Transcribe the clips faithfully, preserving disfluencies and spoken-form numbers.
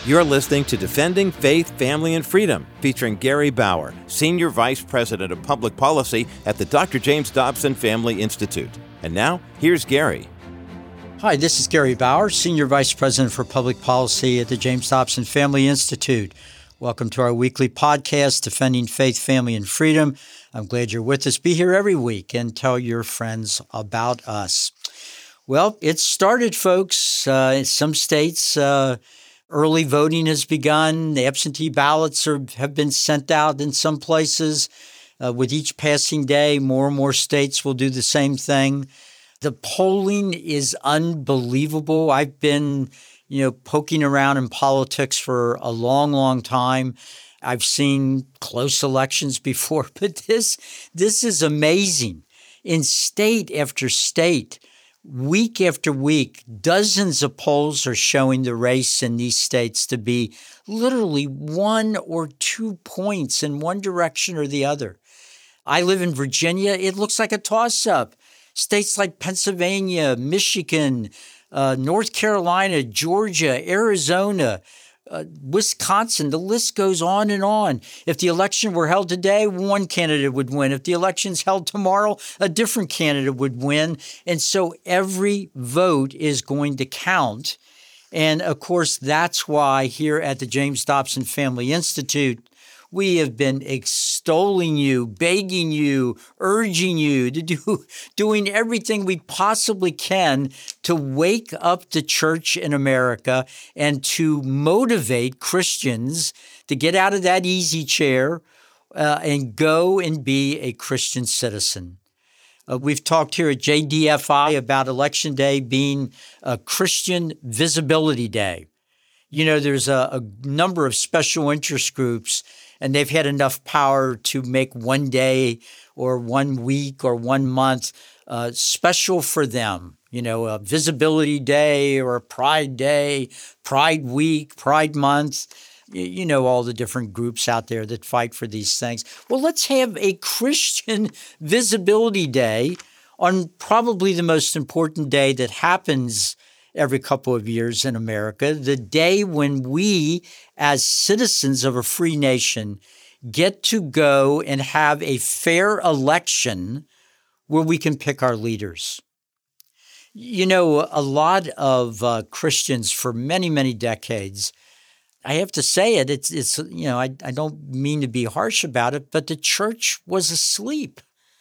You're listening to Defending Faith, Family, and Freedom, featuring Gary Bauer, Senior Vice President of Public Policy at the Doctor James Dobson Family Institute. And now, here's Gary. Hi, this is Gary Bauer, Senior Vice President for Public Policy at the James Dobson Family Institute. Welcome to our weekly podcast, Defending Faith, Family, and Freedom. I'm glad you're with us. Be here every week and tell your friends about us. Well, it started, folks. Uh, in some states, uh, early voting has begun. The absentee ballots are, have been sent out in some places. Uh, with each passing day, more and more states will do the same thing. The polling is unbelievable. I've been, you know, poking around in politics for a long, long time. I've seen close elections before, but this, this is amazing. In state after state, week after week, dozens of polls are showing the race in these states to be literally one or two points in one direction or the other. I live in Virginia. It looks like a toss-up. States like Pennsylvania, Michigan, uh, North Carolina, Georgia, Arizona, uh, Wisconsin, the list goes on and on. If the election were held today, one candidate would win. If the election's held tomorrow, a different candidate would win. And so every vote is going to count. And of course, that's why here at the James Dobson Family Institute, we have been extolling you, begging you, urging you to do, doing everything we possibly can to wake up the church in America and to motivate Christians to get out of that easy chair uh, and go and be a Christian citizen. Uh, we've talked here at J D F I about Election Day being a Christian Visibility Day. You know, there's a, a number of special interest groups, and they've had enough power to make one day or one week or one month uh, special for them. You know, a Visibility Day or a Pride Day, Pride Week, Pride Month. You, you know, all the different groups out there that fight for these things. Well, let's have a Christian Visibility Day on probably the most important day that happens every couple of years in America, the day when we, as citizens of a free nation, get to go and have a fair election where we can pick our leaders. You know, a lot of uh, Christians for many, many decades, I have to say it, it's, it's you know, I, I don't mean to be harsh about it, but the church was asleep.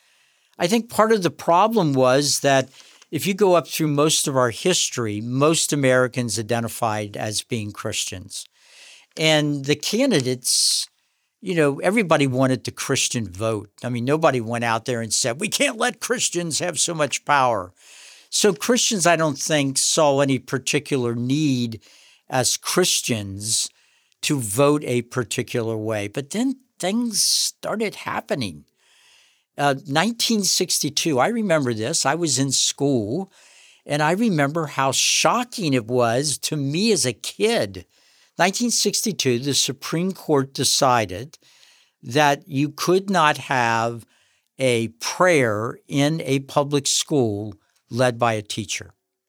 I think part of the problem was that if you go up through most of our history, most Americans identified as being Christians. And the candidates, you know, everybody wanted the Christian vote. I mean, nobody went out there and said, we can't let Christians have so much power. So Christians, I don't think, saw any particular need as Christians to vote a particular way. But then things started happening. Uh, nineteen sixty-two, I remember this. I was in school, and I remember how shocking it was to me as a kid. nineteen sixty-two, the Supreme Court decided that you could not have a prayer in a public school led by a teacher.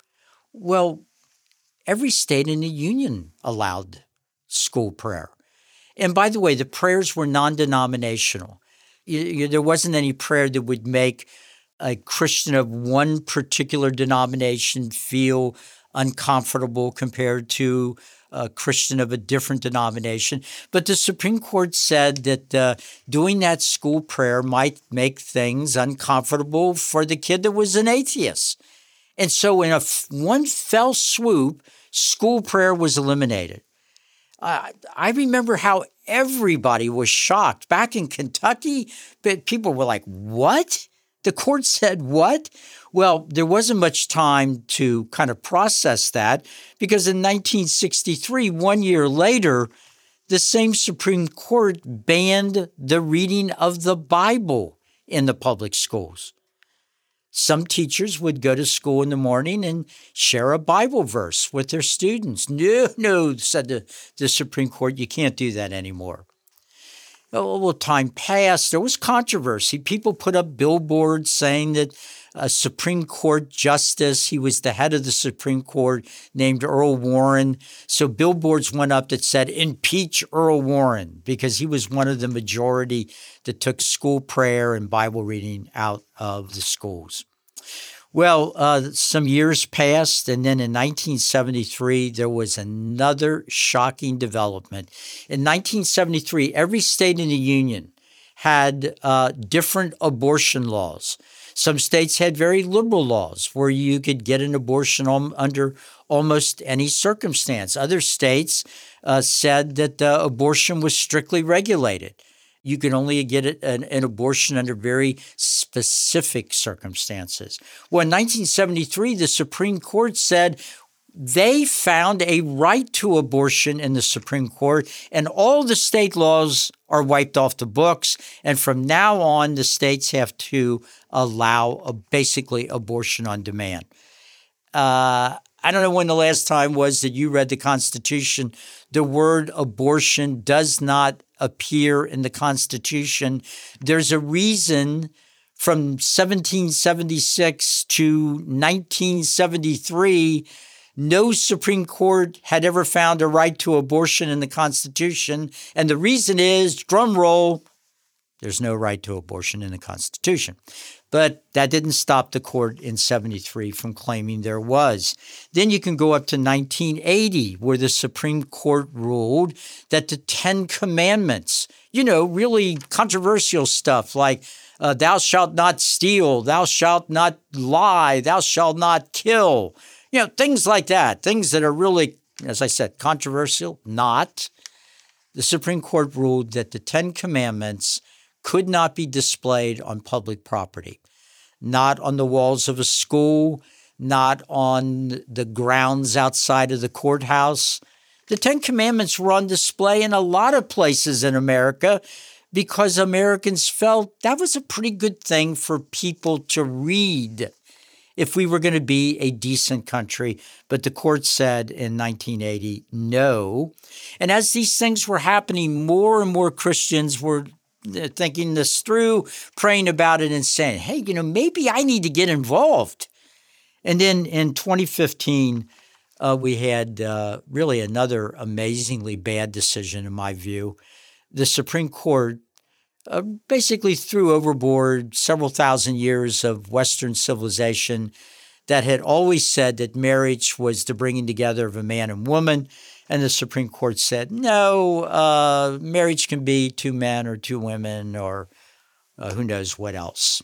Well, every state in the Union allowed school prayer. And by the way, the prayers were non-denominational. You, you, there wasn't any prayer that would make a Christian of one particular denomination feel uncomfortable compared to a Christian of a different denomination. But the Supreme Court said that uh, doing that school prayer might make things uncomfortable for the kid that was an atheist. And so in a f- one fell swoop, school prayer was eliminated. Uh, I remember how everybody was shocked. Back in Kentucky, people were like, what? The court said what? Well, there wasn't much time to kind of process that because in nineteen sixty-three, one year later, the same Supreme Court banned the reading of the Bible in the public schools. Some teachers would go to school in the morning and share a Bible verse with their students. No, no, said the, the Supreme Court, you can't do that anymore. A little time passed. There was controversy. People put up billboards saying that a Supreme Court justice. He was the head of the Supreme Court, named Earl Warren. So billboards went up that said, "Impeach Earl Warren," because he was one of the majority that took school prayer and Bible reading out of the schools. Well, uh, some years passed, and then in nineteen seventy-three, there was another shocking development. In nineteen seventy-three, every state in the Union had uh, different abortion laws. Some states had very liberal laws where you could get an abortion om- under almost any circumstance. Other states uh, said that uh, abortion was strictly regulated. You can only get it, an, an abortion under very specific circumstances. Well, in nineteen seventy-three, the Supreme Court said they found a right to abortion in the Supreme Court, and all the state laws are wiped off the books. And from now on, the states have to allow a, basically abortion on demand. Uh, I don't know when the last time was that you read the Constitution. The word abortion does not appear in the Constitution. There's a reason from seventeen seventy-six to nineteen seventy-three, no Supreme Court had ever found a right to abortion in the Constitution. And the reason is, drum roll, there's no right to abortion in the Constitution. But that didn't stop the court in seventy-three from claiming there was. Then you can go up to nineteen eighty, where the Supreme Court ruled that the Ten Commandments, you know, really controversial stuff like uh, thou shalt not steal, thou shalt not lie, thou shalt not kill, you know, things like that, things that are really, as I said, controversial, not. The Supreme Court ruled that the Ten Commandments could not be displayed on public property, not on the walls of a school, not on the grounds outside of the courthouse. The Ten Commandments were on display in a lot of places in America because Americans felt that was a pretty good thing for people to read if we were going to be a decent country. But the court said in nineteen eighty, no. And as these things were happening, more and more Christians were thinking this through, praying about it and saying, hey, you know, maybe I need to get involved. And then in twenty fifteen, uh, we had uh, really another amazingly bad decision, in my view. The Supreme Court uh, basically threw overboard several thousand years of Western civilization that had always said that marriage was the bringing together of a man and woman. And the Supreme Court said, no, uh, marriage can be two men or two women or uh, who knows what else.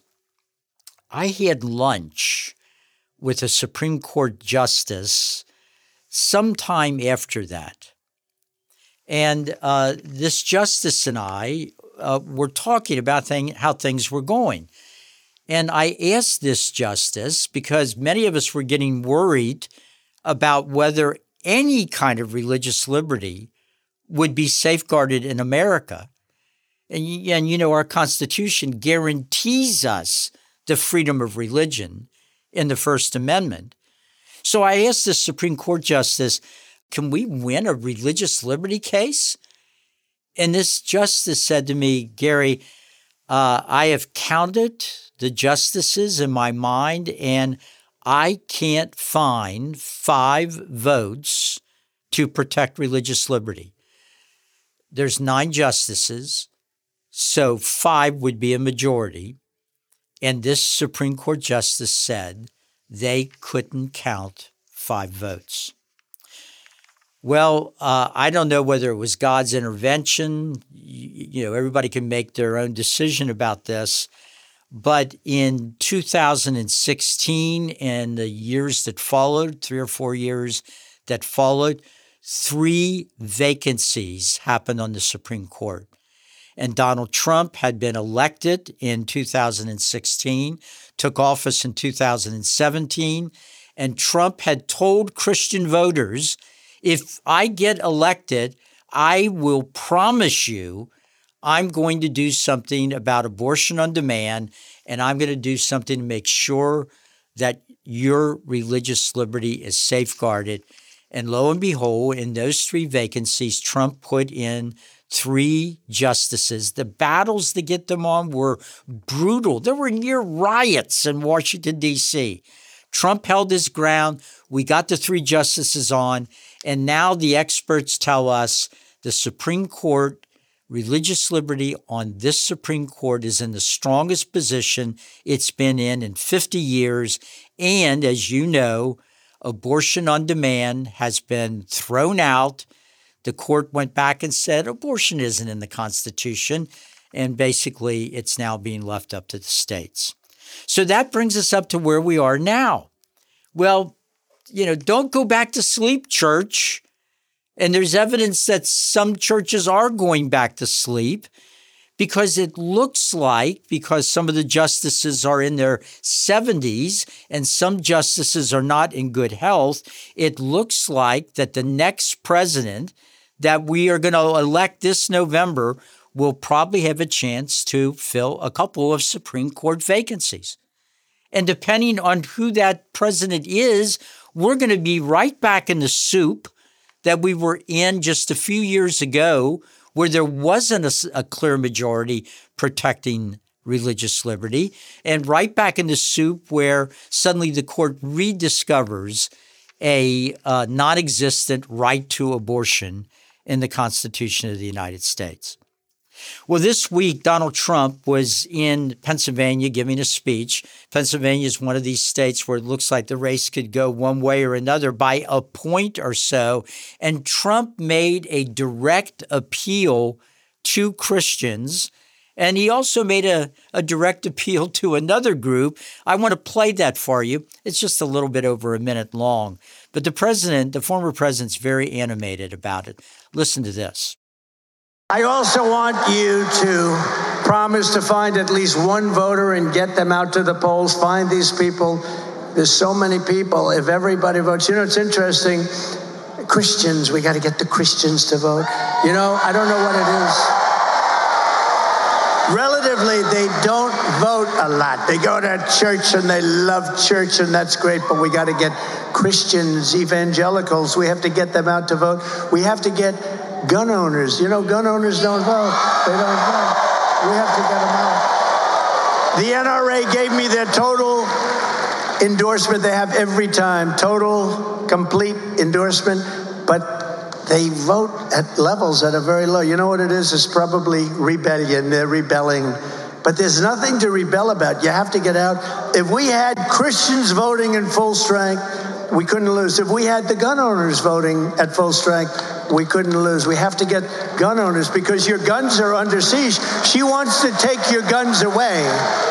I had lunch with a Supreme Court justice sometime after that. And uh, this justice and I uh, were talking about thing, how things were going. And I asked this justice, because many of us were getting worried about whether any kind of religious liberty would be safeguarded in America. And, and, you know, our Constitution guarantees us the freedom of religion in the First Amendment. So I asked the Supreme Court justice, can we win a religious liberty case? And this justice said to me, Gary, uh, I have counted the justices in my mind, and I can't find five votes to protect religious liberty. There's nine justices, so five would be a majority. And this Supreme Court justice said they couldn't count five votes. Well, uh, I don't know whether it was God's intervention. You, you know, everybody can make their own decision about this. But in two thousand sixteen and the years that followed, three or four years that followed, three vacancies happened on the Supreme Court. And Donald Trump had been elected in two thousand sixteen, took office in two thousand seventeen, and Trump had told Christian voters, if I get elected, I will promise you I'm going to do something about abortion on demand, and I'm going to do something to make sure that your religious liberty is safeguarded. And lo and behold, in those three vacancies, Trump put in three justices. The battles to get them on were brutal. There were near riots in Washington, D C Trump held his ground. We got the three justices on. And now the experts tell us the Supreme Court, religious liberty on this Supreme Court is in the strongest position it's been in in fifty years. And as you know, abortion on demand has been thrown out. The court went back and said abortion isn't in the Constitution, and basically it's now being left up to the states. So that brings us up to where we are now. Well, you know, don't go back to sleep, church. And there's evidence that some churches are going back to sleep because it looks like, because some of the justices are in their seventies and some justices are not in good health, it looks like that the next president that we are going to elect this November will probably have a chance to fill a couple of Supreme Court vacancies. And depending on who that president is, we're going to be right back in the soup that we were in just a few years ago, where there wasn't a, a clear majority protecting religious liberty, and right back in the soup where suddenly the court rediscovers a uh, non-existent right to abortion in the Constitution of the United States. Well, this week, Donald Trump was in Pennsylvania giving a speech. Pennsylvania is one of these states where it looks like the race could go one way or another by a point or so. And Trump made a direct appeal to Christians. And he also made a, a direct appeal to another group. I want to play that for you. It's just a little bit over a minute long. But the president, the former president's very animated about it. Listen to this. I also want you to promise to find at least one voter and get them out to the polls. Find these people. There's so many people. If everybody votes, you know, it's interesting. Christians, we got to get the Christians to vote. You know, I don't know what it is. Relatively, they don't vote a lot. They go to church and they love church, and that's great, but we got to get Christians, evangelicals, we have to get them out to vote. We have to get gun owners. You know, gun owners don't vote. They don't vote. We have to get them out. The N R A gave me their total endorsement they have every time, total, complete endorsement, but they vote at levels that are very low. You know what it is? It's probably rebellion. They're rebelling. But there's nothing to rebel about. You have to get out. If we had Christians voting in full strength, we couldn't lose. If we had the gun owners voting at full strength, we couldn't lose. We have to get gun owners because your guns are under siege. She wants to take your guns away.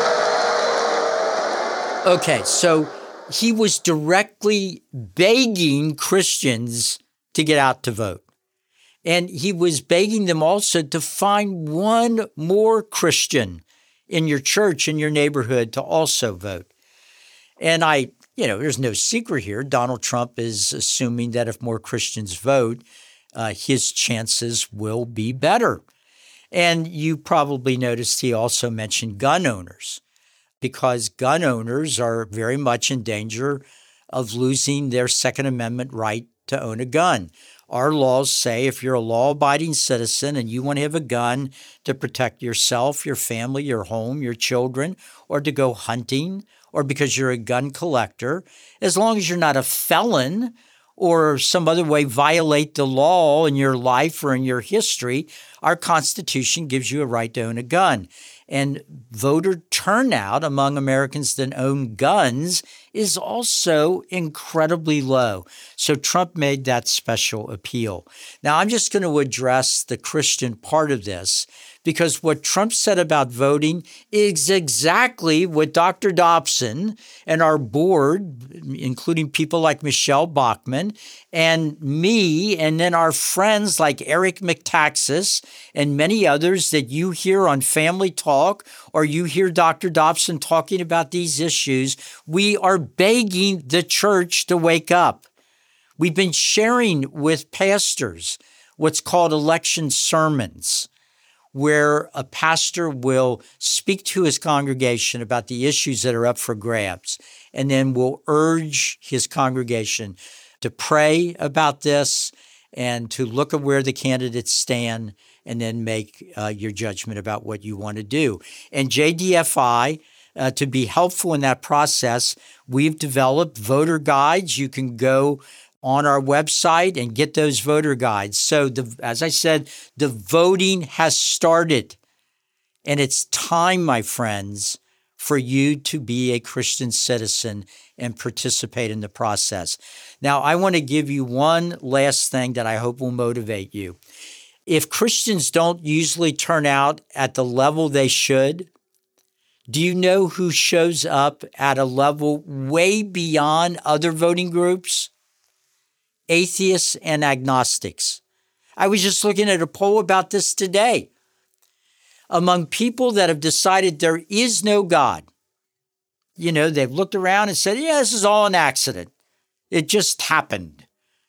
Okay, so he was directly begging Christians to get out to vote. And he was begging them also to find one more Christian in your church, in your neighborhood, to also vote. And I, you know, there's no secret here. Donald Trump is assuming that if more Christians vote, uh, his chances will be better. And you probably noticed he also mentioned gun owners, because gun owners are very much in danger of losing their Second Amendment right to own a gun. Our laws say if you're a law-abiding citizen and you want to have a gun to protect yourself, your family, your home, your children, or to go hunting, or because you're a gun collector, as long as you're not a felon or some other way violate the law in your life or in your history, our Constitution gives you a right to own a gun. And voter turnout among Americans that own guns is also incredibly low. So Trump made that special appeal. Now, I'm just going to address the Christian part of this, because what Trump said about voting is exactly what Doctor Dobson and our board, including people like Michelle Bachmann and me, and then our friends like Eric McTaxis and many others that you hear on Family Talk, or you hear Doctor Dobson talking about these issues, we are begging the church to wake up. We've been sharing with pastors what's called election sermons, where a pastor will speak to his congregation about the issues that are up for grabs, and then will urge his congregation, to pray about this and to look at where the candidates stand and then make uh, your judgment about what you want to do. And J D F I, uh, to be helpful in that process, we've developed voter guides. You can go on our website and get those voter guides. So the, as I said, the voting has started. And it's time, my friends, for you to be a Christian citizen and participate in the process. Now, I want to give you one last thing that I hope will motivate you. If Christians don't usually turn out at the level they should, do you know who shows up at a level way beyond other voting groups? Atheists and agnostics. I was just looking at a poll about this today. Among people that have decided there is no God, you know, they've looked around and said, yeah, this is all an accident. It just happened.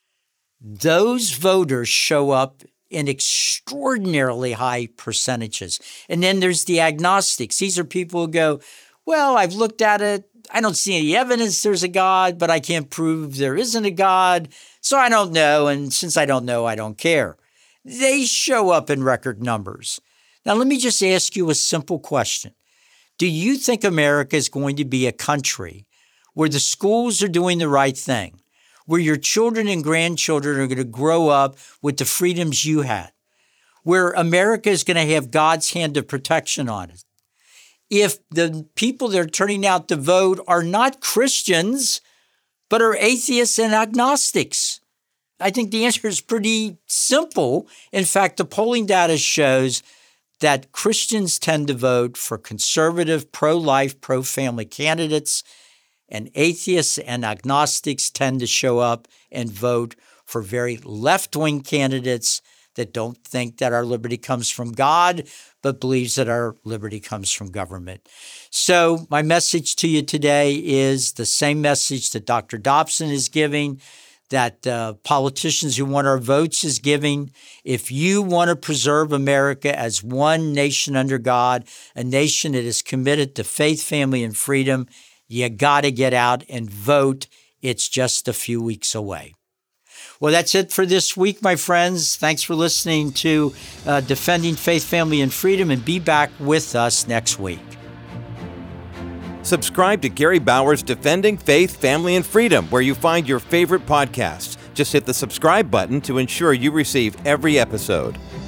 Those voters show up in extraordinarily high percentages. And then there's the agnostics. These are people who go, well, I've looked at it. I don't see any evidence there's a God, but I can't prove there isn't a God. So I don't know. And since I don't know, I don't care. They show up in record numbers. Now, let me just ask you a simple question. Do you think America is going to be a country where the schools are doing the right thing, where your children and grandchildren are going to grow up with the freedoms you had, where America is going to have God's hand of protection on it? If the people that are turning out to vote are not Christians, but are atheists and agnostics? I think the answer is pretty simple. In fact, the polling data shows that Christians tend to vote for conservative, pro-life, pro-family candidates, and atheists and agnostics tend to show up and vote for very left-wing candidates that don't think that our liberty comes from God, but believes that our liberty comes from government. So my message to you today is the same message that Doctor Dobson is giving, that uh, politicians who want our votes is giving. If you want to preserve America as one nation under God, a nation that is committed to faith, family, and freedom, you got to get out and vote. It's just a few weeks away. Well, that's it for this week, my friends. Thanks for listening to uh, Defending Faith, Family, and Freedom, and be back with us next week. Subscribe to Gary Bauer's Defending Faith, Family, and Freedom, where you find your favorite podcasts. Just hit the subscribe button to ensure you receive every episode.